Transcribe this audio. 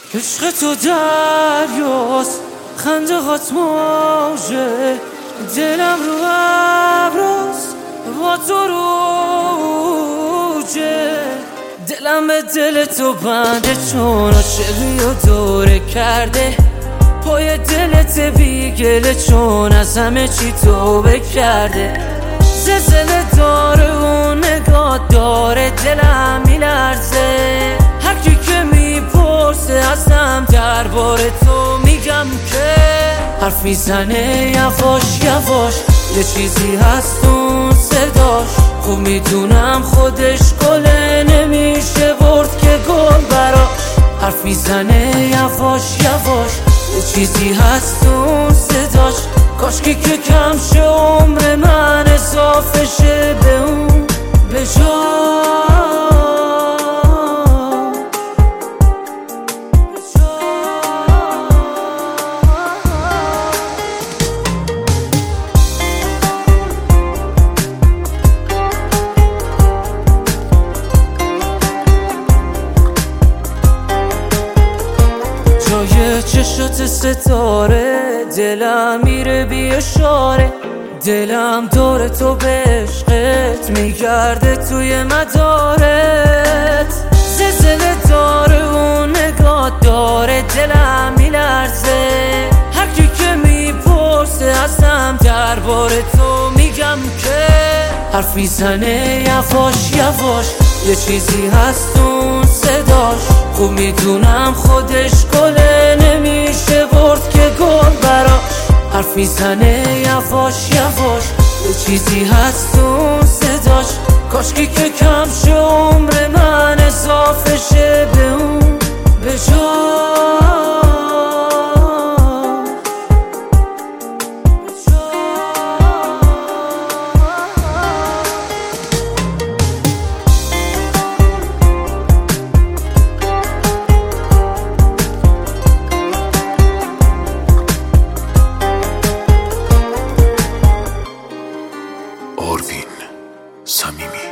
عشق تو دریاست، خنده هات موجه، دلم رو ابراست با تو روجه. دلم به دل تو بنده چون عاشقی و دوره کرده، پای دلت بیگله چون از همه چی توبه کرده. زلزله داره و نگاه داره، دلم میلرزه هر کی که میپرسه ازم درباره تو میگم که حرف میزنه یواش یواش، یه چیزی هست اون صداش. خوب میدونم خودش گله نمیشه برد که گل براش. حرف میزنه یواش یواش، یه چیزی هست اون صداش. کاشکی که کم شه عمر من اضافه شه به اون به جای چشات ستاره، دلم میره بی اشاره. دلم دور تو به عشقت میگرده توی مدارت. زلزله داره و نگاه داره، دلم میلرزه هر کی که میپرسه ازم درباره تو میگم که حرف میزنه یواش یواش، یه چیزی هست اون صداش. خوب میدونم خودش گله نمیشه برد که گل براش. حرف میزنه یواش یواش، یه چیزی هست اون صداش. کاشکی که کم شه عمر من اضافه شه به اون به آروین صمیمی.